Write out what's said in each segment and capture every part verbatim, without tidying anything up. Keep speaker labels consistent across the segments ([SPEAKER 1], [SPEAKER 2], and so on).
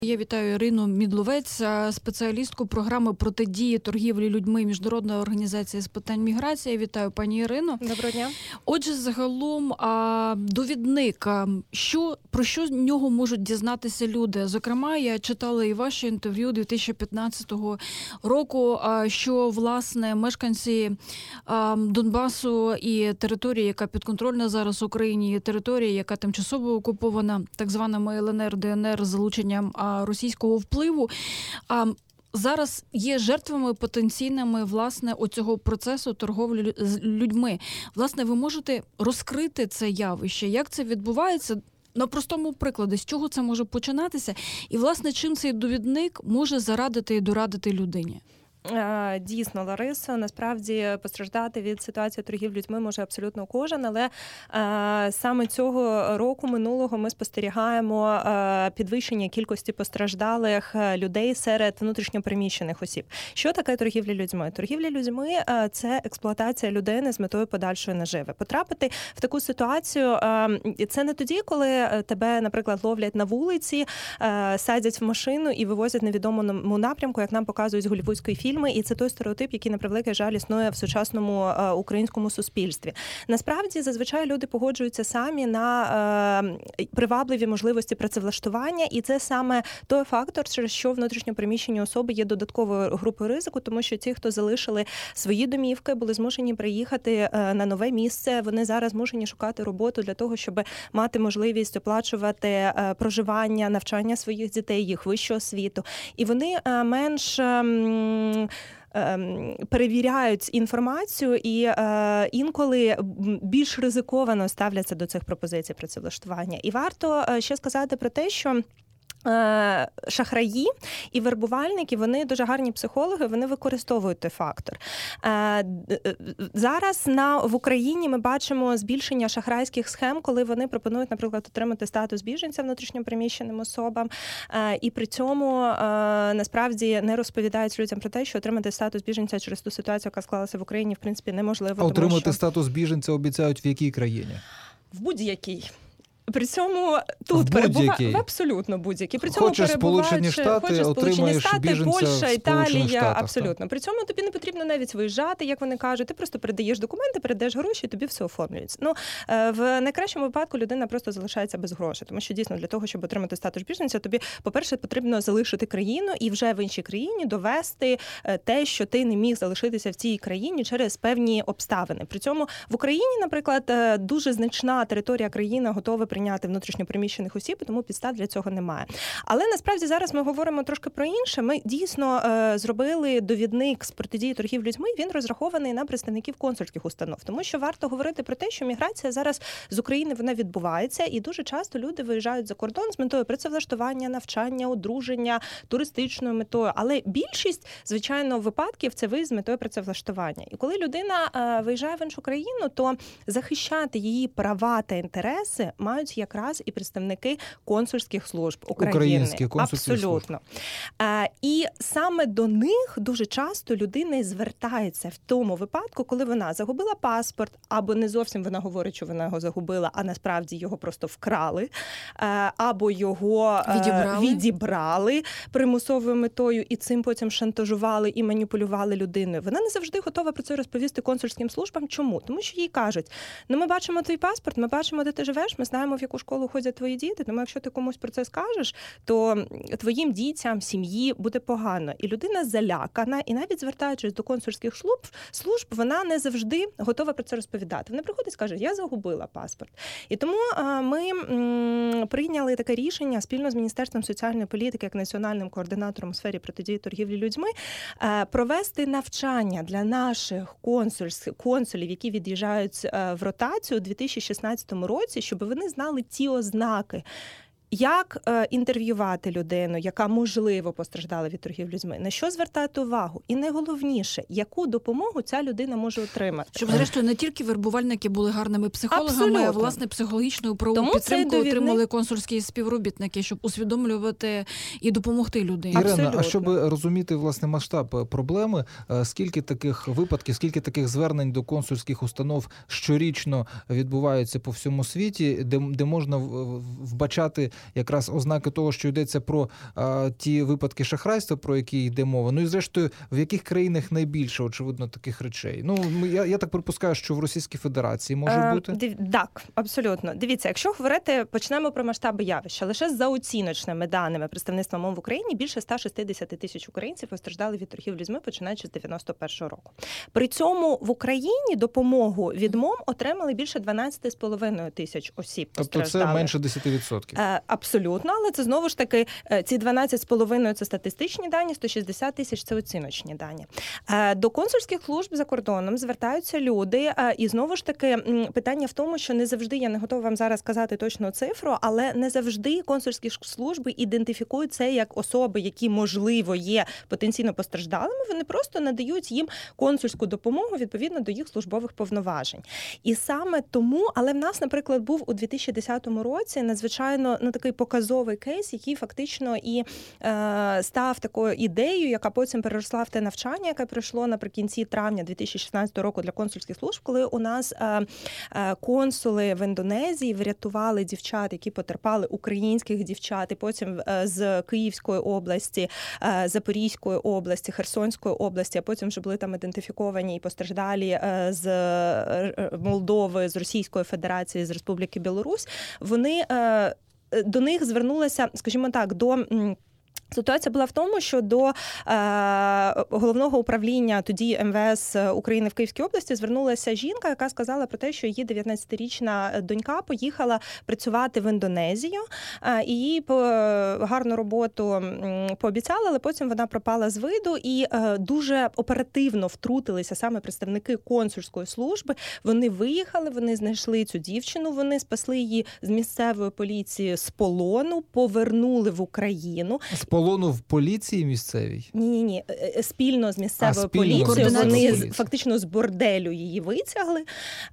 [SPEAKER 1] Я вітаю Ірину Мідловець, спеціалістку програми протидії торгівлі людьми Міжнародної організації з питань міграції. Вітаю, пані Ірино.
[SPEAKER 2] Доброго дня.
[SPEAKER 1] Отже, загалом довідник, що, про що з нього можуть дізнатися люди? Зокрема, я читала і ваше інтерв'ю дві тисячі п'ятнадцятого року, що, власне, мешканці Донбасу і території, яка підконтрольна зараз Україні, і території, яка тимчасово окупована так званими ел ен ер, де ен ер з залученням російського впливу, а зараз є жертвами потенційними, власне, оцього процесу торговлі з людьми. Власне, ви можете розкрити це явище? Як це відбувається? На простому прикладі, з чого це може починатися? І, власне, чим цей довідник може зарадити і дорадити людині?
[SPEAKER 2] Дійсно, Ларисо, насправді постраждати від ситуації торгівлі людьми може абсолютно кожен, але е, саме цього року минулого ми спостерігаємо е, підвищення кількості постраждалих людей серед внутрішньопереміщених осіб. Що таке торгівля людьми? Торгівля людьми е, – це експлуатація людини з метою подальшої наживи. Потрапити в таку ситуацію е, – це не тоді, коли тебе, наприклад, ловлять на вулиці, е, садять в машину і вивозять в невідомому напрямку, як нам показують з голлівудської фільми. І це той стереотип, який, на превеликий жаль, існує в сучасному е, українському суспільстві. Насправді, зазвичай люди погоджуються самі на е, привабливі можливості працевлаштування, і це саме той фактор, через що внутрішньопереміщені особи є додатковою групою ризику, тому що ті, хто залишили свої домівки, були змушені приїхати е, на нове місце, вони зараз змушені шукати роботу для того, щоб мати можливість оплачувати е, проживання, навчання своїх дітей, їх вищу освіту. І вони е, менш... Е, перевіряють інформацію і е, інколи більш ризиковано ставляться до цих пропозицій працевлаштування. І варто ще сказати про те, що шахраї і вербувальники, вони дуже гарні психологи, вони використовують той фактор. Зараз на, в Україні ми бачимо збільшення шахрайських схем, коли вони пропонують, наприклад, отримати статус біженця внутрішньопереміщеним особам, і при цьому насправді не розповідають людям про те, що отримати статус біженця через ту ситуацію, яка склалася в Україні, в принципі, неможливо.
[SPEAKER 3] А отримати
[SPEAKER 2] тому, що...
[SPEAKER 3] статус біженця обіцяють в якій країні?
[SPEAKER 2] В будь-якій. При цьому тут перебувають абсолютно будь-які. При цьому
[SPEAKER 3] хочеш Сполучені Штати,
[SPEAKER 2] хочеш Сполучені Штати, Польща, Італія,
[SPEAKER 3] Штатах,
[SPEAKER 2] абсолютно.
[SPEAKER 3] Так.
[SPEAKER 2] При цьому тобі не потрібно навіть виїжджати, як вони кажуть. Ти просто передаєш документи, передаєш гроші, і тобі все оформлюється. Ну, в найкращому випадку людина просто залишається без грошей, тому що дійсно для того, щоб отримати статус біженця, тобі, по-перше, потрібно залишити країну і вже в іншій країні довести те, що ти не міг залишитися в цій країні через певні обставини. При цьому в Україні, наприклад, дуже значна територія країни готова прийняти внутрішньо переміщених осіб, тому підстав для цього немає. Але насправді зараз ми говоримо трошки про інше. Ми дійсно е, зробили довідник з протидії торгівлі людьми, він розрахований на представників консульських установ. Тому що варто говорити про те, що міграція зараз з України вона відбувається, і дуже часто люди виїжджають за кордон з метою працевлаштування, навчання, одруження, туристичною метою. Але більшість, звичайно, випадків це виїзд з метою працевлаштування. І коли людина е, виїжджає в іншу країну, то захищати її права та інтереси мають якраз і представники консульських служб України.
[SPEAKER 3] Українські консульські
[SPEAKER 2] Абсолютно. Служб. І саме до них дуже часто людина і звертається в тому випадку, коли вона загубила паспорт, або не зовсім вона говорить, що вона його загубила, а насправді його просто вкрали, або його
[SPEAKER 1] відібрали,
[SPEAKER 2] відібрали примусовою метою і цим потім шантажували і маніпулювали людиною. Вона не завжди готова про це розповісти консульським службам. Чому? Тому що їй кажуть, ну ми бачимо твій паспорт, ми бачимо, де ти живеш, ми знаємо, в яку школу ходять твої діти, тому якщо ти комусь про це скажеш, то твоїм дітям, сім'ї буде погано. І людина залякана, і навіть звертаючись до консульських служб, служб вона не завжди готова про це розповідати. Вона приходить і каже, я загубила паспорт. І тому ми прийняли таке рішення спільно з Міністерством соціальної політики, як національним координатором у сфері протидії торгівлі людьми, провести навчання для наших консулів, які від'їжджають в ротацію у дві тисячі шістнадцятому році, щоб вони знали ті ознаки, як е, інтерв'ювати людину, яка, можливо, постраждала від торгівлі людьми, на що звертати увагу? І найголовніше, яку допомогу ця людина може отримати.
[SPEAKER 1] Щоб, зрештою, не тільки вербувальники були гарними психологами,
[SPEAKER 2] абсолютно.
[SPEAKER 1] а, власне, психологічну правову
[SPEAKER 2] Тому
[SPEAKER 1] підтримку
[SPEAKER 2] довідник...
[SPEAKER 1] отримали консульські співробітники, щоб усвідомлювати і допомогти людині.
[SPEAKER 3] Ірина,
[SPEAKER 2] абсолютно.
[SPEAKER 3] А щоб розуміти, власне, масштаб проблеми, скільки таких випадків, скільки таких звернень до консульських установ щорічно відбуваються по всьому світі, де, де можна вбачати якраз ознаки того, що йдеться про а, ті випадки шахрайства, про які йде мова. Ну і зрештою, в яких країнах найбільше, очевидно, таких речей? Ну, я, я так припускаю, що в Російській Федерації може
[SPEAKER 2] е,
[SPEAKER 3] бути?
[SPEAKER 2] Див... Так, абсолютно. Дивіться, якщо говорити, почнемо про масштаби явища. Лише за оціночними даними представництва МОМ в Україні більше сто шістдесят тисяч українців постраждали від торгівлі людьми, починаючи з дев'яносто першого року. При цьому в Україні допомогу від МОМ отримали більше дванадцять з половиною тисяч осіб.
[SPEAKER 3] Тобто це менше десять відсотків?
[SPEAKER 2] Е, абсолютно, але це знову ж таки, ці дванадцять з половиною це статистичні дані, сто шістдесят тисяч це оціночні дані. Е, до консульських служб за кордоном звертаються люди, е, і знову ж таки питання в тому, що не завжди, я не готова вам зараз сказати точну цифру, але не завжди консульські служби ідентифікують це як особи, які, можливо, є потенційно постраждалими, вони просто надають їм консульську допомогу відповідно до їх службових повноважень. І саме тому, але в нас, наприклад, був у дві тисячі десятому році надзвичайно ну, такий показовий кейс, який фактично і е, став такою ідеєю, яка потім переросла в те навчання, яке пройшло наприкінці травня дві тисячі шістнадцятого року для консульських служб, коли у нас е, е, консули в Індонезії врятували дівчат, які потерпали, українських дівчат, і потім е, з Київської області, е, Запорізької області, Херсонської області, а потім вже були там ідентифіковані і постраждалі е, з Молдови, з Російської Федерації, з Республіки Білорусь. Вони е, до них звернулися, скажімо так, до ситуація була в тому, що до е, головного управління тоді ем ве ес України в Київській області звернулася жінка, яка сказала про те, що її дев'ятнадцятирічна донька поїхала працювати в Індонезію, е, і їй по, гарну роботу пообіцяли, але потім вона пропала з виду, і е, дуже оперативно втрутилися саме представники консульської служби. Вони виїхали, вони знайшли цю дівчину, вони спасли її з місцевої поліції з полону, повернули в Україну.
[SPEAKER 3] Полону в поліції місцевій?
[SPEAKER 2] Ні-ні, спільно з місцевою
[SPEAKER 3] а, спільно
[SPEAKER 2] поліцією.
[SPEAKER 3] з
[SPEAKER 2] Вони
[SPEAKER 3] поліції.
[SPEAKER 2] фактично з борделю її витягли.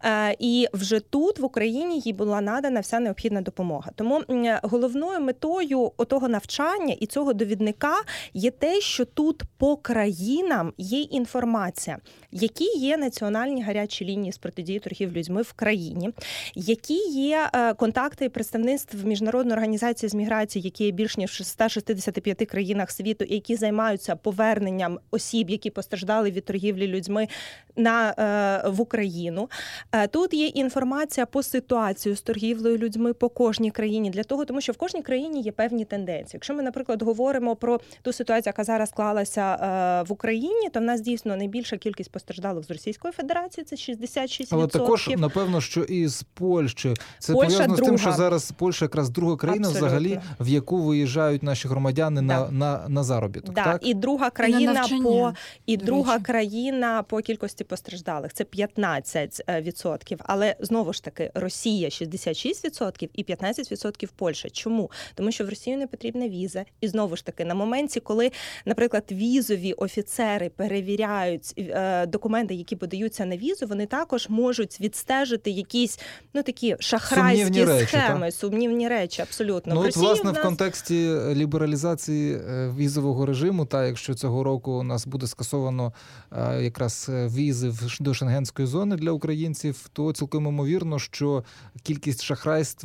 [SPEAKER 2] І вже тут, в Україні, їй була надана вся необхідна допомога. Тому головною метою отого навчання і цього довідника є те, що тут по країнам є інформація, які є національні гарячі лінії з протидії торгівлі людьми в країні, які є контакти представництв Міжнародної організації з міграції, які є більш ніж в ста шістдесяти п'яти країнах світу, які займаються поверненням осіб, які постраждали від торгівлі людьми на, е, в Україну. Е, тут є інформація по ситуацію з торгівлею людьми по кожній країні, для того, тому що в кожній країні є певні тенденції. Якщо ми, наприклад, говоримо про ту ситуацію, яка зараз склалася е, в Україні, то в нас дійсно найбільша кількість постраждалих з Російської Федерації, це шістдесят шість відсотків.
[SPEAKER 3] Але також, напевно, що і з Польщі. Це
[SPEAKER 2] Польща
[SPEAKER 3] пов'язано
[SPEAKER 2] друга.
[SPEAKER 3] з тим, що зараз Польща якраз друга країна
[SPEAKER 2] Абсолютно.
[SPEAKER 3] взагалі, в яку виїжджають наші громадяни
[SPEAKER 2] да.
[SPEAKER 3] на, на, на заробіток.
[SPEAKER 2] Да.
[SPEAKER 3] Так?
[SPEAKER 2] І друга країна
[SPEAKER 1] і
[SPEAKER 2] по і
[SPEAKER 1] до
[SPEAKER 2] друга
[SPEAKER 1] речі.
[SPEAKER 2] країна по кількості постраждалих. Це п'ятнадцять відсотків. Але знову ж таки Росія шістдесят шість відсотків і п'ятнадцять відсотків Польща. Чому? Тому що в Росію не потрібна віза. І знову ж таки на моменті, коли, наприклад, візові офіцери перевіряють е, документи, які подаються на візу, вони також можуть відстежити якісь ну такі шахрайські
[SPEAKER 3] сумнівні речі,
[SPEAKER 2] схеми,
[SPEAKER 3] так?
[SPEAKER 2] сумнівні речі, абсолютно.
[SPEAKER 3] Ну,
[SPEAKER 2] в
[SPEAKER 3] от,
[SPEAKER 2] Росії
[SPEAKER 3] власне,
[SPEAKER 2] в нас...
[SPEAKER 3] в контексті лібералізації візового режиму, та якщо цього року у нас буде скасовано якраз візи до шенгенської зони для українців, то цілком ймовірно, що кількість шахрайств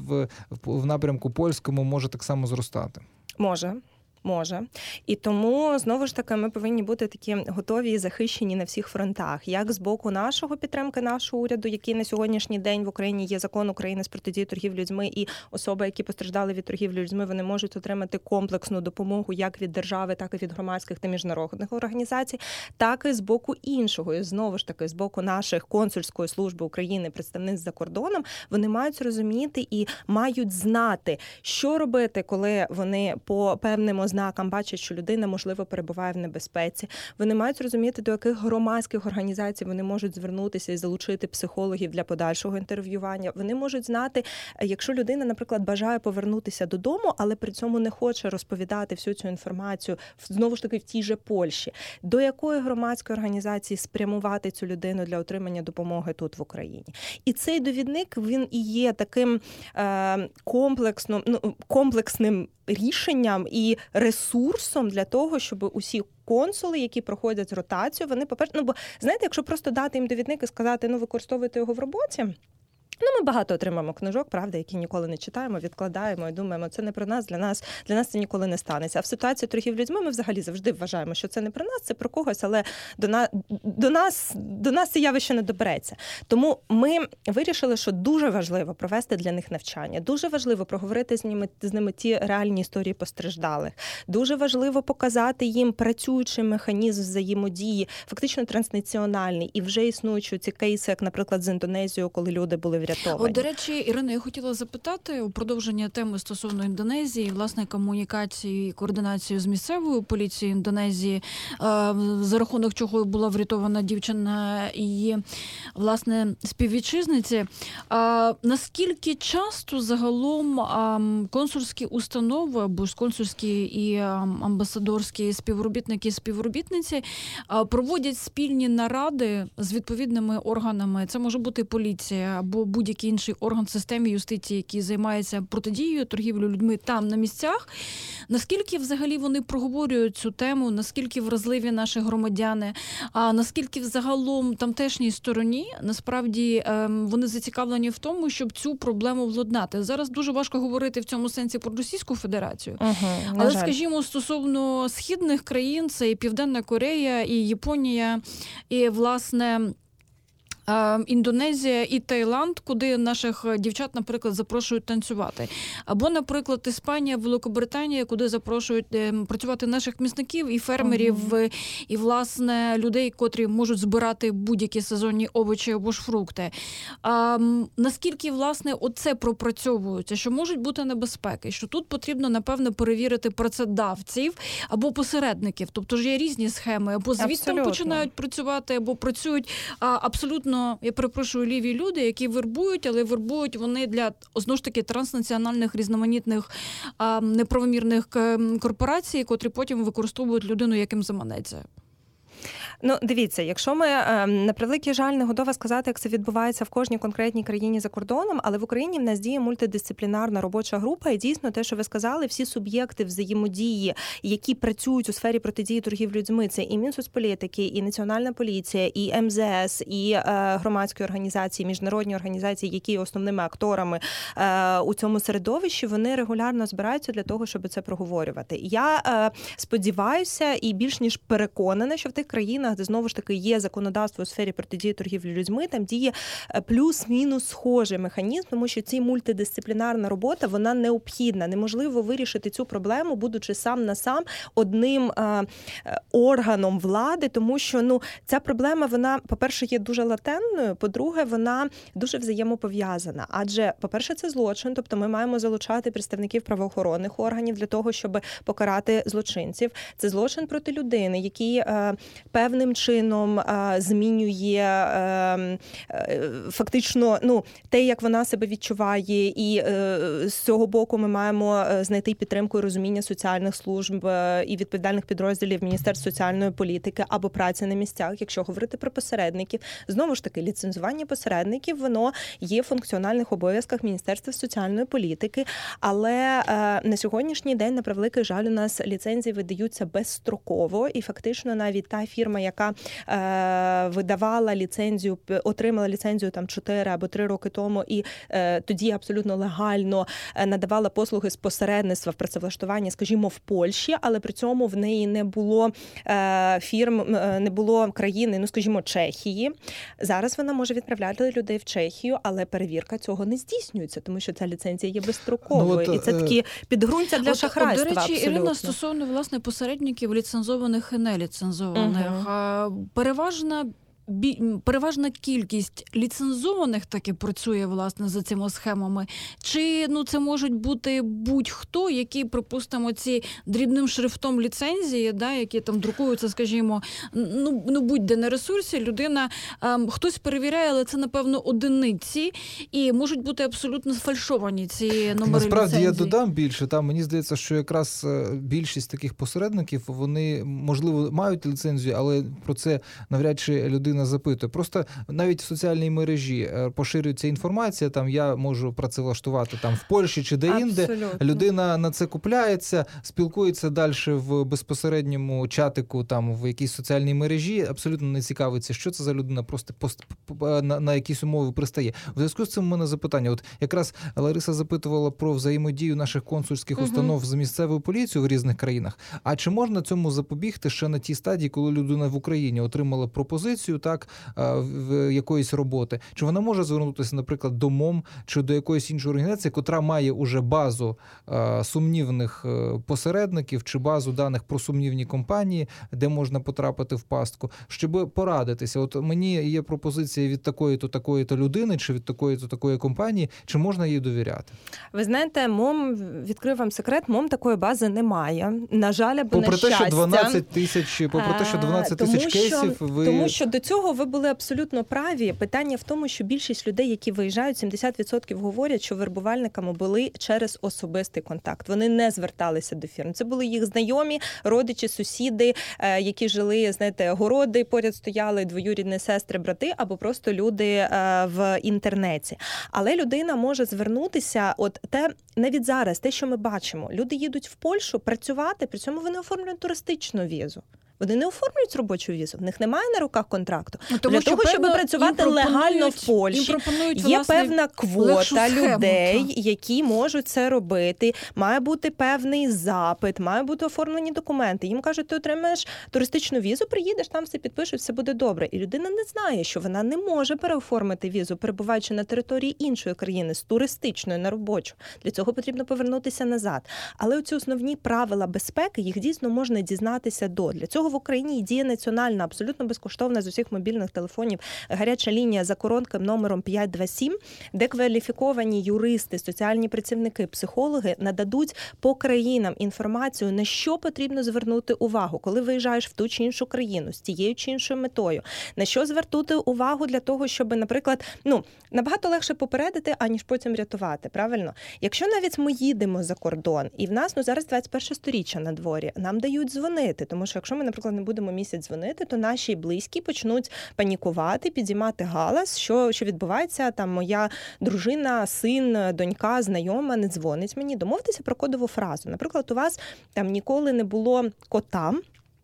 [SPEAKER 3] в напрямку польському може так само зростати.
[SPEAKER 2] Може. Може. І тому, знову ж таки, ми повинні бути такі готові і захищені на всіх фронтах. Як з боку нашого підтримки, нашого уряду, який на сьогоднішній день в Україні є закон України з протидії торгівлі людьми, і особи, які постраждали від торгівлі людьми, вони можуть отримати комплексну допомогу як від держави, так і від громадських та міжнародних організацій, так і з боку іншого. І знову ж таки, з боку наших консульської служби України, представництв за кордоном, вони мають розуміти і мають знати, що робити, коли вони по певним ознакам бачать, що людина, можливо, перебуває в небезпеці. Вони мають розуміти, до яких громадських організацій вони можуть звернутися і залучити психологів для подальшого інтерв'ювання. Вони можуть знати, якщо людина, наприклад, бажає повернутися додому, але при цьому не хоче розповідати всю цю інформацію, знову ж таки, в тій же Польщі, до якої громадської організації спрямувати цю людину для отримання допомоги тут, в Україні. І цей довідник, він і є таким е, комплексним, ну, комплексним рішенням і ресурсом для того, щоб усі консули, які проходять ротацію, вони, по-перше, ну, бо, знаєте, якщо просто дати їм довідник і сказати, ну, використовуйте його в роботі, Ну, ми багато отримаємо книжок, правда, які ніколи не читаємо, відкладаємо і думаємо, це не про нас, для нас, для нас це ніколи не станеться. А в ситуації торгів людьми ми взагалі завжди вважаємо, що це не про нас, це про когось, але до, на, до, нас, до нас це явище не добереться. Тому ми вирішили, що дуже важливо провести для них навчання, дуже важливо проговорити з ними, з ними ті реальні історії постраждалих, дуже важливо показати їм працюючий механізм взаємодії, фактично транснаціональний, і вже існуючі ці кейси, як, наприклад, з Індонезією, коли люди були врятовані.
[SPEAKER 1] От, до речі, Ірина, я хотіла запитати у продовження теми стосовно Індонезії, власне, комунікації і координацію з місцевою поліцією Індонезії, за рахунок чого була врятована дівчина і її, власне, співвітчизниці. Наскільки часто загалом консульські установи або ж консульські і амбасадорські співробітники і співробітниці проводять спільні наради з відповідними органами? Це може бути поліція або будь-який інший орган в системі юстиції, який займається протидією торгівлі людьми там на місцях. Наскільки взагалі вони проговорюють цю тему, наскільки вразливі наші громадяни, а наскільки взагалом тамтешній стороні насправді вони зацікавлені в тому, щоб цю проблему владнати. Зараз дуже важко говорити в цьому сенсі про Російську Федерацію, угу, але, жаль. скажімо, стосовно східних країн, це і Південна Корея, і Японія, і, власне, Індонезія і Таїланд, куди наших дівчат, наприклад, запрошують танцювати. Або, наприклад, Іспанія, Великобританія, куди запрошують працювати наших місників і фермерів, uh-huh. і, власне, людей, котрі можуть збирати будь-які сезонні овочі або ж фрукти. А, наскільки, власне, оце пропрацьовується, що можуть бути небезпеки, що тут потрібно, напевно, перевірити працедавців або посередників. Тобто ж є різні схеми, або звідти починають працювати, або працюють а, абсолютно я перепрошую, ліві люди, які вербують, але вербують вони для, знову ж таки, транснаціональних різноманітних а, неправомірних корпорацій, котрі потім використовують людину, яким заманеться.
[SPEAKER 2] Ну, дивіться, якщо ми, на превеликий жаль, не готова сказати, як це відбувається в кожній конкретній країні за кордоном, але в Україні в нас діє мультидисциплінарна робоча група, і дійсно те, що ви сказали, всі суб'єкти взаємодії, які працюють у сфері протидії торгів людьми, це і Мінсоцполітики, і Національна поліція, і ем зе ес, і е, громадські організації, міжнародні організації, які є основними акторами е, у цьому середовищі, вони регулярно збираються для того, щоб це проговорювати. Я е, сподіваюся і більш ніж переконана, що в тих країнах, де знову ж таки є законодавство у сфері протидії торгівлі людьми, там діє плюс-мінус схожий механізм, тому що ці мультидисциплінарна робота, вона необхідна. Неможливо вирішити цю проблему, будучи сам на сам одним е, органом влади, тому що, ну, ця проблема, вона, по-перше, є дуже латентною, по-друге, вона дуже взаємопов'язана. Адже, по-перше, це злочин, тобто ми маємо залучати представників правоохоронних органів для того, щоб покарати злочинців. Це злочин проти людини, який е, певним чином е, змінює е, е, фактично, ну, те, як вона себе відчуває, і е, з цього боку ми маємо знайти підтримку і розуміння соціальних служб е, і відповідальних підрозділів Міністерства соціальної політики або праці на місцях. Якщо говорити про посередників, знову ж таки, ліцензування посередників, воно є в функціональних обов'язках Міністерства соціальної політики, але е, на сьогоднішній день, на превеликий жаль, у нас ліцензії видаються безстроково, і фактично навіть та фірма, яка е, видавала ліцензію, отримала ліцензію там чотири або три роки тому, і е, тоді абсолютно легально надавала послуги з посередництва в працевлаштуванні, скажімо, в Польщі, але при цьому в неї не було е, фірм, не було країни, ну, скажімо, Чехії. Зараз вона може відправляти людей в Чехію, але перевірка цього не здійснюється, тому що ця ліцензія є безстроковою. Ну, і це такі підґрунтя для от, шахрайства.
[SPEAKER 1] От, до речі,
[SPEAKER 2] абсолютно.
[SPEAKER 1] Ірина, стосовно, власне, посередників ліцензованих і неліцензованих, угу. переважна Бі... переважна кількість ліцензованих таки працює, власне, за цими схемами? Чи, ну, це можуть бути будь-хто, який, припустимо, ці дрібним шрифтом ліцензії, да, які там друкуються, скажімо, ну, ну будь-де на ресурсі, людина, ем, хтось перевіряє, але це, напевно, одиниці, і можуть бути абсолютно сфальшовані ці номери ліцензії.
[SPEAKER 3] Насправді, я додам більше. Там, мені здається, що якраз більшість таких посередників, вони, можливо, мають ліцензію, але про це навряд чи людина людина запитує. Просто навіть в соціальній мережі поширюється інформація, там я можу працевлаштувати там в Польщі чи де-інде. Людина на це купляється, спілкується далі в безпосередньому чатику, там в якійсь соціальній мережі, абсолютно не цікавиться, що це за людина, просто пост, на, на якісь умови пристає. В зв'язку з цим у мене запитання. От якраз Лариса запитувала про взаємодію наших консульських угу. установ з місцевою поліцією в різних країнах. А чи можна цьому запобігти ще на тій стадії, коли людина в Україні отримала пропозицію так в якоїсь роботи? Чи вона може звернутися, наприклад, до МОМ чи до якоїсь іншої організації, котра має уже базу сумнівних посередників чи базу даних про сумнівні компанії, де можна потрапити в пастку, щоб порадитися? От мені є пропозиція від такої-то, такої-то людини чи від такої-то, такої компанії, чи можна їй довіряти?
[SPEAKER 2] Ви знаєте, МОМ, відкрив вам секрет, МОМ такої бази немає. На жаль, або на щастя.
[SPEAKER 3] Попри те, що дванадцять тисяч, попри те, що дванадцять тисяч кейсів, ви...
[SPEAKER 2] Тому що до цього ви були абсолютно праві. Питання в тому, що більшість людей, які виїжджають, сімдесят відсотків говорять, що вербувальниками були через особистий контакт. Вони не зверталися до фірм. Це були їх знайомі, родичі, сусіди, які жили, знаєте, городи поряд стояли, двоюрідні сестри, брати, або просто люди в інтернеті. Але людина може звернутися, от те, навіть зараз, те, що ми бачимо, люди їдуть в Польщу працювати, при цьому вони оформлюють туристичну візу. Вони не оформлюють робочу візу, в них немає на руках контракту.
[SPEAKER 1] Тому
[SPEAKER 2] Для
[SPEAKER 1] що,
[SPEAKER 2] того, щоб працювати легально в Польщі, є власне, певна квота людей, та. які можуть це робити. Має бути певний запит, має бути оформлені документи. Їм кажуть, ти отримаєш туристичну візу, приїдеш, там все підпишуть, все буде добре. І людина не знає, що вона не може переоформити візу, перебуваючи на території іншої країни, з туристичної на робочу. Для цього потрібно повернутися назад. Але оці основні правила безпеки, їх дійсно можна дізнатися до. Для цього в Україні діє національна, абсолютно безкоштовна з усіх мобільних телефонів гаряча лінія за коротким номером п'ять два сім, де кваліфіковані юристи, соціальні працівники, психологи нададуть по країнам інформацію, на що потрібно звернути увагу, коли виїжджаєш в ту чи іншу країну з тією чи іншою метою. На що звернути увагу для того, щоб, наприклад, ну, набагато легше попередити, аніж потім рятувати, правильно? Якщо навіть ми їдемо за кордон, і в нас, ну, зараз двадцять перше сторіччя на дворі, нам дають дзвонити, тому що якщо ми, наприклад, не будемо місяць дзвонити, то наші близькі почнуть панікувати, підіймати галас, що, що відбувається, там моя дружина, син, донька, знайома не дзвонить мені. Домовтеся про кодову фразу. Наприклад, у вас там ніколи не було кота,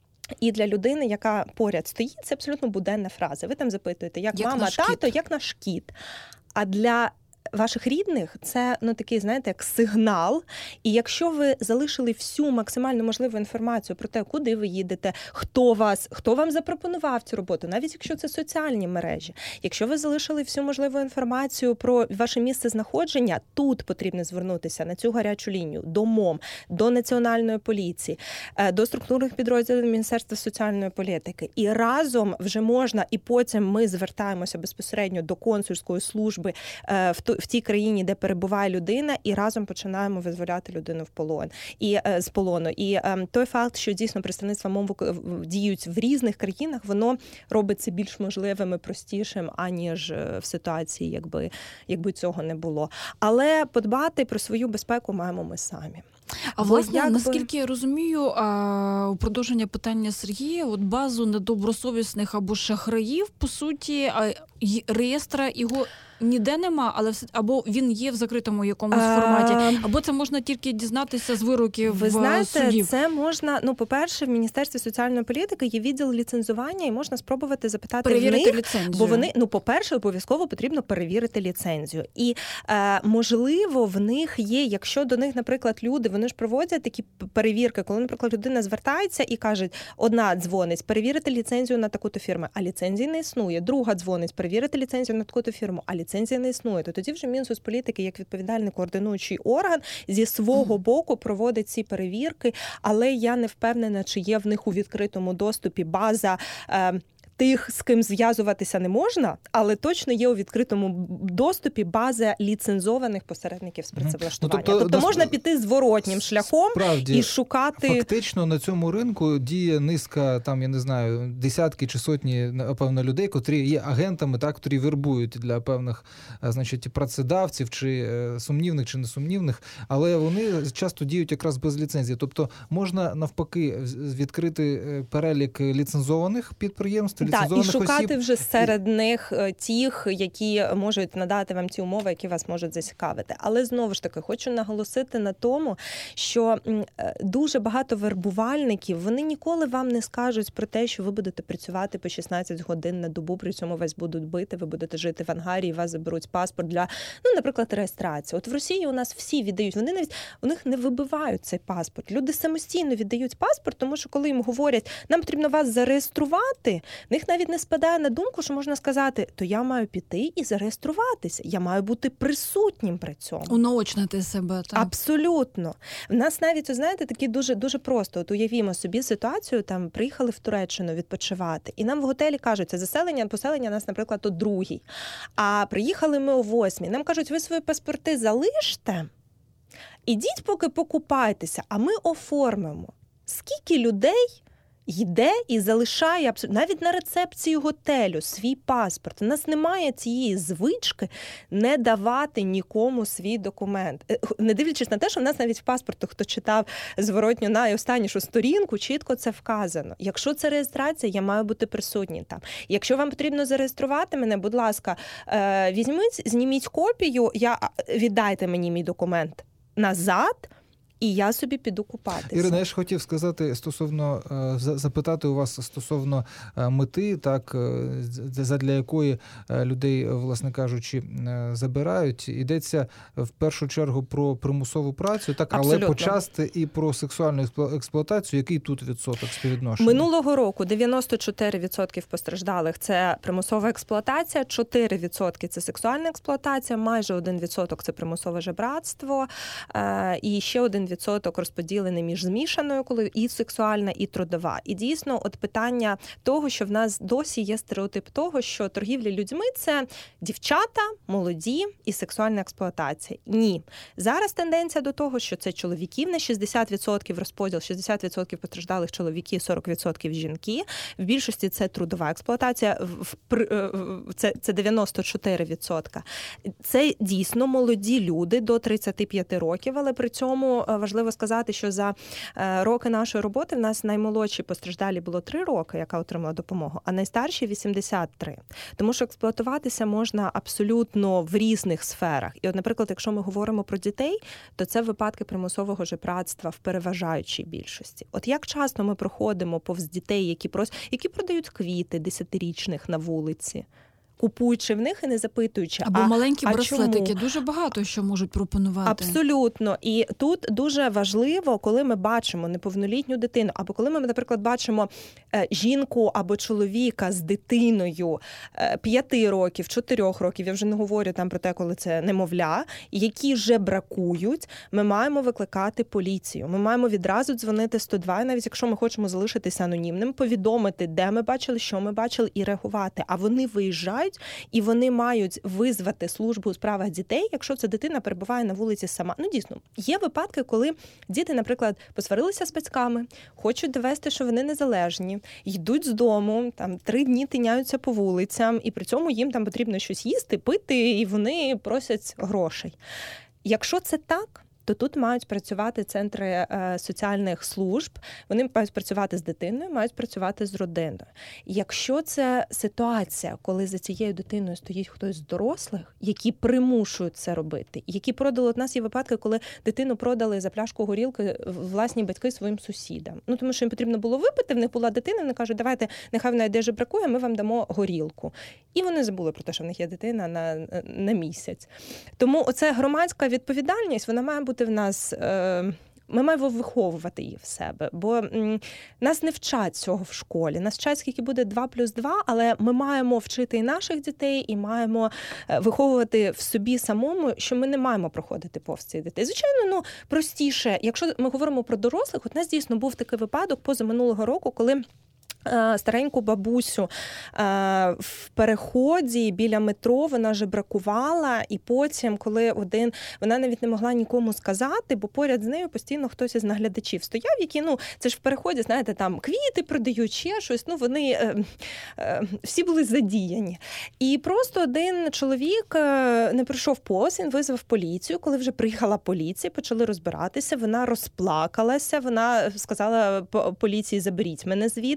[SPEAKER 2] і для людини, яка поряд стоїть, це абсолютно буденна фраза. Ви там запитуєте, як, як мама, тато, як наш кіт. А для ваших рідних це, ну, такий, знаєте, як сигнал. І якщо ви залишили всю максимально можливу інформацію про те, куди ви їдете, хто вас, хто вам запропонував цю роботу, навіть якщо це соціальні мережі, якщо ви залишили всю можливу інформацію про ваше місце знаходження, тут потрібно звернутися на цю гарячу лінію до МОМ, до Національної поліції, до структурних підрозділів Міністерства соціальної політики. І разом вже можна, і потім ми звертаємося безпосередньо до консульської служби в в тій країні, де перебуває людина, і разом починаємо визволяти людину в полон і е, з полону. І е, той факт, що дійсно представництва МОМ діють в різних країнах, воно робить це більш можливим і простішим, аніж в ситуації, якби, якби цього не було. Але подбати про свою безпеку маємо ми самі.
[SPEAKER 1] А власне, якби... наскільки я розумію, у продовження питання Сергія, от базу недобросовісних або шахраїв, по суті, реєстра його ніде нема, але все, або він є в закритому якомусь а... форматі, або це можна тільки дізнатися з вироків судів.
[SPEAKER 2] Ви знаєте, це можна, ну, по-перше, в Міністерстві соціальної політики є відділ ліцензування, і можна спробувати запитати
[SPEAKER 1] перевірити
[SPEAKER 2] в них,
[SPEAKER 1] ліцензію.
[SPEAKER 2] Бо вони, ну, по-перше, обов'язково потрібно перевірити ліцензію. І, е, можливо, в них є, якщо до них, наприклад, люди, вони ж проводять такі перевірки, коли, наприклад, людина звертається і каже, одна дзвонить, перевірити ліцензію на таку-то фірму, а ліцензії не існує. Друга дзвонить, перевірити ліцензію на таку-то фірму, а ліцензія не існує. То тоді вже Мінсоцполітики, як відповідальний координуючий орган, зі свого боку проводить ці перевірки, але я не впевнена, чи є в них у відкритому доступі база е, тих, з ким зв'язуватися не можна, але точно є у відкритому доступі база ліцензованих посередників з працевлаштування. Ну, тобто, тобто дос... можна піти зворотнім шляхом
[SPEAKER 3] Справді,
[SPEAKER 2] і шукати...
[SPEAKER 3] Фактично на цьому ринку діє низка, там, я не знаю, десятки чи сотні, напевно, людей, котрі є агентами, так, котрі вербують для певних, значить, працедавців, чи сумнівних, чи несумнівних, але вони часто діють якраз без ліцензії. Тобто можна, навпаки, відкрити перелік ліцензованих підприємств, неліцензованих осіб.
[SPEAKER 2] Так, і шукати осіб. вже серед них тих, які можуть надати вам ті умови, які вас можуть зацікавити. Але знову ж таки, хочу наголосити на тому, що дуже багато вербувальників, вони ніколи вам не скажуть про те, що ви будете працювати по шістнадцять годин на добу, при цьому вас будуть бити, ви будете жити в ангарі, і вас заберуть паспорт для, ну, наприклад, реєстрації. От в Росії у нас всі віддають, вони навіть, у них не вибивають цей паспорт. Люди самостійно віддають паспорт, тому що коли їм говорять, нам потрібно вас зареєструвати, в них навіть не спадає на думку, що можна сказати, то я маю піти і зареєструватися, я маю бути присутнім при цьому.
[SPEAKER 1] Унаочнити себе, так?
[SPEAKER 2] Абсолютно. В нас навіть, знаєте, такі дуже, дуже просто. От уявімо собі ситуацію, там приїхали в Туреччину відпочивати, і нам в готелі кажуть, це заселення, поселення нас, наприклад, о другій. А приїхали ми о восьмій. Нам кажуть, ви свої паспорти залиште, ідіть поки покупайтеся, а ми оформимо. Скільки людей йде і залишає навіть на рецепції готелю свій паспорт. У нас немає цієї звички не давати нікому свій документ. Не дивлячись на те, що в нас навіть в паспорту, хто читав зворотню на останнішу сторінку, чітко це вказано. Якщо це реєстрація, я маю бути присутній там. Якщо вам потрібно зареєструвати мене, будь ласка, візьміть, зніміть копію, я, віддайте мені мій документ назад, і я собі піду купатися.
[SPEAKER 3] Ірина, я ж хотів сказати стосовно, запитати у вас стосовно мети, так, задля якої людей, власне кажучи, забирають. Йдеться в першу чергу про примусову працю, так, але почасти і про сексуальну експлуатацію. Який тут відсоток співвідношення?
[SPEAKER 2] Минулого року дев'яносто чотири відсотки постраждалих – це примусова експлуатація, чотири відсотки – це сексуальна експлуатація, майже один відсоток – це примусове жебратство, і ще один відсоток розподілений між змішаною, коли і сексуальна, і трудова. І дійсно, от питання того, що в нас досі є стереотип того, що торгівля людьми – це дівчата, молоді і сексуальна експлуатація. Ні. Зараз тенденція до того, що це чоловіків на шістдесят відсотків розподіл, шістдесят відсотків постраждалих чоловіки, сорок відсотків жінки. В більшості це трудова експлуатація, це, це дев'яносто чотири відсотки. Це дійсно молоді люди до тридцяти п'яти років, але при цьому важливо сказати, що за роки нашої роботи в нас наймолодші постраждалі було три роки, яка отримала допомогу, а найстарші – вісімдесят три. Тому що експлуатуватися можна абсолютно в різних сферах. І от, наприклад, якщо ми говоримо про дітей, то це випадки примусового жебратства в переважаючій більшості. От як часто ми проходимо повз дітей, які, прос... які продають квіти десятирічних на вулиці, купуючи в них і не запитуючи.
[SPEAKER 1] Або
[SPEAKER 2] а,
[SPEAKER 1] маленькі
[SPEAKER 2] а
[SPEAKER 1] браслетики.
[SPEAKER 2] Чому?
[SPEAKER 1] Дуже багато що можуть пропонувати.
[SPEAKER 2] Абсолютно. І тут дуже важливо, коли ми бачимо неповнолітню дитину, або коли ми, наприклад, бачимо жінку або чоловіка з дитиною п'яти років, чотирьох років, я вже не говорю там про те, коли це немовля, які вже бракують, ми маємо викликати поліцію. Ми маємо відразу дзвонити сто два, і навіть якщо ми хочемо залишитися анонімним, повідомити, де ми бачили, що ми бачили, і реагувати. А вони виїжджають, і вони мають визвати службу у справах дітей, якщо ця дитина перебуває на вулиці сама. Ну, дійсно, є випадки, коли діти, наприклад, посварилися з батьками, хочуть довести, що вони незалежні, йдуть з дому, там три дні тиняються по вулицям, і при цьому їм там потрібно щось їсти, пити, і вони просять грошей. Якщо це так, то тут мають працювати центри е, соціальних служб, вони мають працювати з дитиною, мають працювати з родиною. Якщо це ситуація, коли за цією дитиною стоїть хтось з дорослих, які примушують це робити, які продали, от нас є випадки, коли дитину продали за пляшку горілки власні батьки своїм сусідам. Ну, тому що їм потрібно було випити, в них була дитина, вони кажуть, давайте, нехай вона йде бракує, ми вам дамо горілку. І вони забули про те, що в них є дитина на, на місяць. Тому оце громадська відповідальність, вона має бути в нас, ми маємо виховувати її в себе, бо нас не вчать цього в школі. Нас вчать, скільки буде два плюс два, але ми маємо вчити і наших дітей, і маємо виховувати в собі самому, що ми не маємо проходити повз цих дітей. Звичайно, ну, простіше. Якщо ми говоримо про дорослих, от у нас дійсно був такий випадок позаминулого року, коли стареньку бабусю в переході біля метро вона жебракувала, і потім, коли один, вона навіть не могла нікому сказати, бо поряд з нею постійно хтось із наглядачів стояв, які, ну, це ж в переході, знаєте, там квіти продають, ще щось, ну, вони е, е, всі були задіяні. І просто один чоловік не прийшов повз, він визвав поліцію, коли вже приїхала поліція, почали розбиратися, вона розплакалася, вона сказала поліції, заберіть мене звідти, коли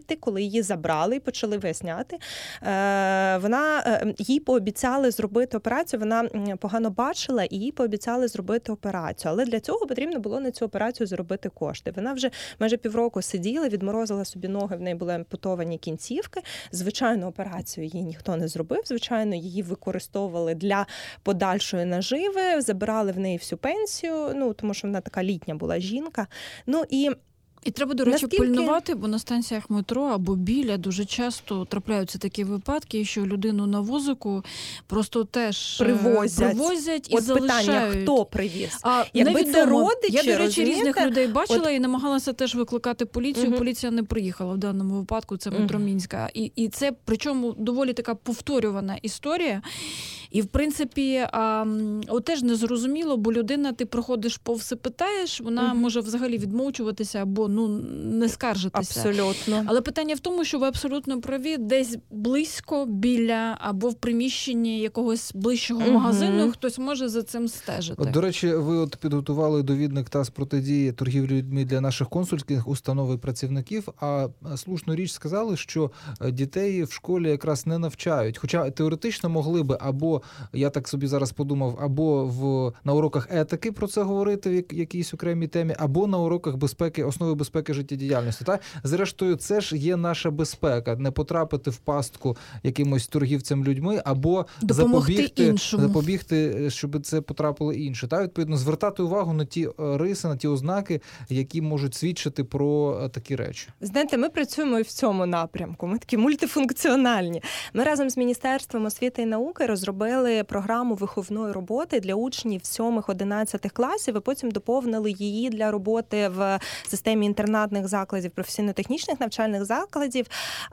[SPEAKER 2] коли її забрали і почали виясняти, вона, їй пообіцяли зробити операцію, вона погано бачила, і їй пообіцяли зробити операцію. Але для цього потрібно було на цю операцію заробити кошти. Вона вже майже півроку сиділа, відморозила собі ноги, в неї були ампутовані кінцівки. Звичайно, операцію їй ніхто не зробив, звичайно, її використовували для подальшої наживи, забирали в неї всю пенсію, ну, тому що вона така літня була жінка. Ну, і
[SPEAKER 1] І треба, до речі,
[SPEAKER 2] Наскільки...
[SPEAKER 1] пильнувати, бо на станціях метро або біля дуже часто трапляються такі випадки, що людину на возику просто теж
[SPEAKER 2] привозять,
[SPEAKER 1] привозять і
[SPEAKER 2] От
[SPEAKER 1] залишають.
[SPEAKER 2] питання, хто привіз?
[SPEAKER 1] А
[SPEAKER 2] Якби
[SPEAKER 1] невідомо.
[SPEAKER 2] це родичі,
[SPEAKER 1] Я, до речі,
[SPEAKER 2] розумієте?
[SPEAKER 1] різних людей бачила
[SPEAKER 2] От...
[SPEAKER 1] і намагалася теж викликати поліцію.
[SPEAKER 2] Угу.
[SPEAKER 1] Поліція не приїхала в даному випадку, це метро угу. Мінська. І, і це, причому, доволі така повторювана історія. І, в принципі, а, от теж не зрозуміло, бо людина, ти проходиш повз і питаєш, вона угу. може взагалі відмовчуватися або ну не скаржитися.
[SPEAKER 2] Абсолютно.
[SPEAKER 1] Але питання в тому, що ви абсолютно праві, десь близько, біля або в приміщенні якогось ближчого угу. магазину хтось може за цим стежити.
[SPEAKER 3] От, до речі, ви от підготували довідник ТАСС протидії торгівлі людьми для наших консульських установ і працівників, а слушну річ сказали, що дітей в школі якраз не навчають. Хоча теоретично могли би або, я так собі зараз подумав, або в на уроках етики про це говорити в якійсь окремій темі, або на уроках безпеки, основи безпеки життєдіяльності. Та? Зрештою, це ж є наша безпека. Не потрапити в пастку якимось торгівцям людьми, або
[SPEAKER 1] допомогти
[SPEAKER 3] запобігти,
[SPEAKER 1] іншому.
[SPEAKER 3] запобігти, щоб це потрапило інше. Та? Відповідно, звертати увагу на ті риси, на ті ознаки, які можуть свідчити про такі речі.
[SPEAKER 2] Знаєте, ми працюємо і в цьому напрямку. Ми такі мультифункціональні. Ми разом з Міністерством освіти і науки розробили програму виховної роботи для учнів сьомих-одинадцятих класів і потім доповнили її для роботи в системі інтернатних закладів, професійно-технічних навчальних закладів.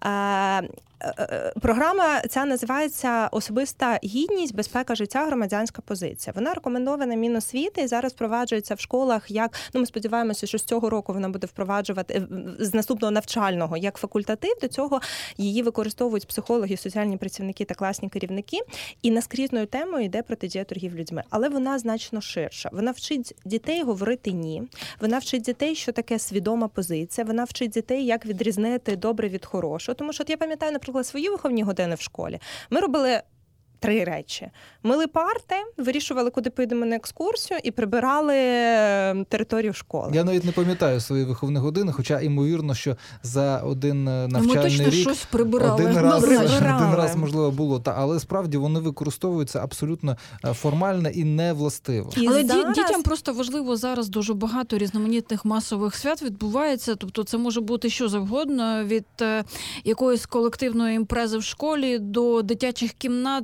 [SPEAKER 2] Програма ця називається «Особиста гідність, безпека життя, громадянська позиція». Вона рекомендована Міносвіти і зараз впроваджується в школах як, ну ми сподіваємося, що з цього року вона буде впроваджувати, з наступного навчального, як факультатив. До цього її використовують психологи, соціальні працівники та класні керівники. І наскрізною темою йде протидія торгівлі людьми. Але вона значно ширша. Вона вчить дітей говорити «ні». Вона вчить дітей, що таке свідома позиція. Вона вчить дітей, як відрізнити добре від хорошого. Тому що от я пам'ятаю, наприклад, свої виховні години в школі. Ми робили три речі. Мили парти, вирішували, куди поїдемо на екскурсію, і прибирали територію школи.
[SPEAKER 3] Я навіть не пам'ятаю свої виховні години, хоча ймовірно, що за один навчальний
[SPEAKER 1] Ми точно
[SPEAKER 3] рік
[SPEAKER 1] щось прибирали.
[SPEAKER 3] один раз,
[SPEAKER 2] прибирали.
[SPEAKER 3] один раз, можливо, було. Та, але справді вони використовуються абсолютно формально і невластиво.
[SPEAKER 1] І але зараз... дітям просто важливо, зараз дуже багато різноманітних масових свят відбувається, тобто це може бути що завгодно, від якоїсь колективної імпрези в школі до дитячих кімнат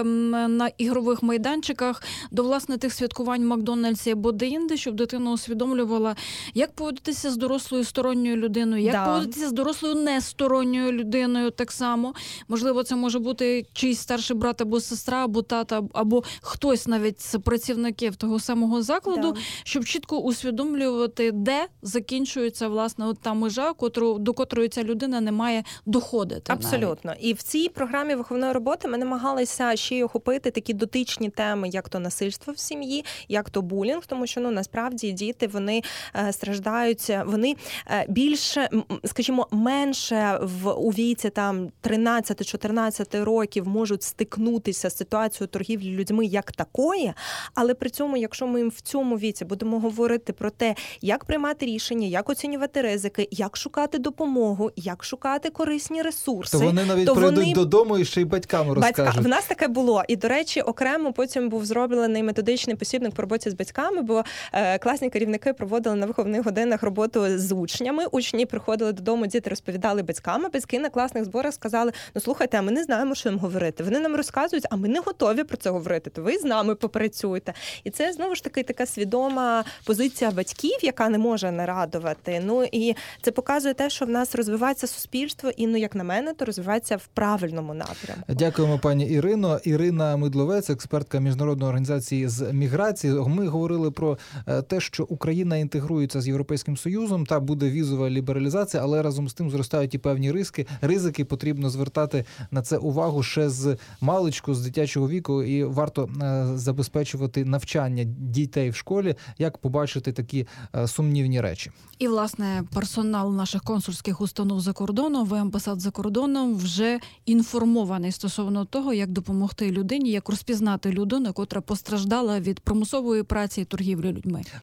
[SPEAKER 1] на ігрових майданчиках, до, власне, тих святкувань в Макдональдсі або де-інде, щоб дитина усвідомлювала, як поводитися з дорослою сторонньою людиною, як да. поводитися з дорослою несторонньою людиною так само. Можливо, це може бути чийсь старший брат або сестра, або тата, або хтось навіть з працівників того самого закладу, да. щоб чітко усвідомлювати, де закінчується, власне, от та межа, котру, до котрої ця людина не має доходити.
[SPEAKER 2] Абсолютно.
[SPEAKER 1] Навіть.
[SPEAKER 2] І в цій програмі виховної роботи ми намагалися ще й охопити такі дотичні теми, як то насильство в сім'ї, як то булінг, тому що, ну, насправді діти, вони е, страждають, вони е, більше, скажімо, менше в, у віці там тринадцять-чотирнадцять років можуть стикнутися з ситуацією торгівлі людьми як такої, але при цьому, якщо ми їм в цьому віці будемо говорити про те, як приймати рішення, як оцінювати ризики, як шукати допомогу, як шукати корисні ресурси,
[SPEAKER 3] то вони навіть
[SPEAKER 2] то
[SPEAKER 3] прийдуть
[SPEAKER 2] вони...
[SPEAKER 3] додому і ще й батькам розкажуть.
[SPEAKER 2] Батька... В нас таке було. І, до речі, окремо потім був зроблений методичний посібник по роботі з батьками, бо е, класні керівники проводили на виховних годинах роботу з учнями. Учні приходили додому, діти розповідали батькам, а батьки на класних зборах сказали, ну, слухайте, а ми не знаємо, що їм говорити. Вони нам розказують, а ми не готові про це говорити, то ви з нами попрацюєте. І це, знову ж таки, така свідома позиція батьків, яка не може не радувати. Ну, і це показує те, що в нас розвивається суспільство, і, ну, як на мене, то розвивається в правильному напрямку.
[SPEAKER 3] Дякуємо, пані Ірино. кордону. Ірина Мидловець, експертка Міжнародної організації з міграції. Ми говорили про те, що Україна інтегрується з Європейським Союзом та буде візова лібералізація, але разом з тим зростають і певні ризики. Ризики потрібно звертати на це увагу ще з маличку, з дитячого віку, і варто забезпечувати навчання дітей в школі, як побачити такі сумнівні речі.
[SPEAKER 1] І, власне, персонал наших консульських установ за кордоном, в амбасад за кордоном вже інформований стосовно того, як допомогти людині, як розпізнати людину, котра постраждала від примусової праці і торгівлі людьми.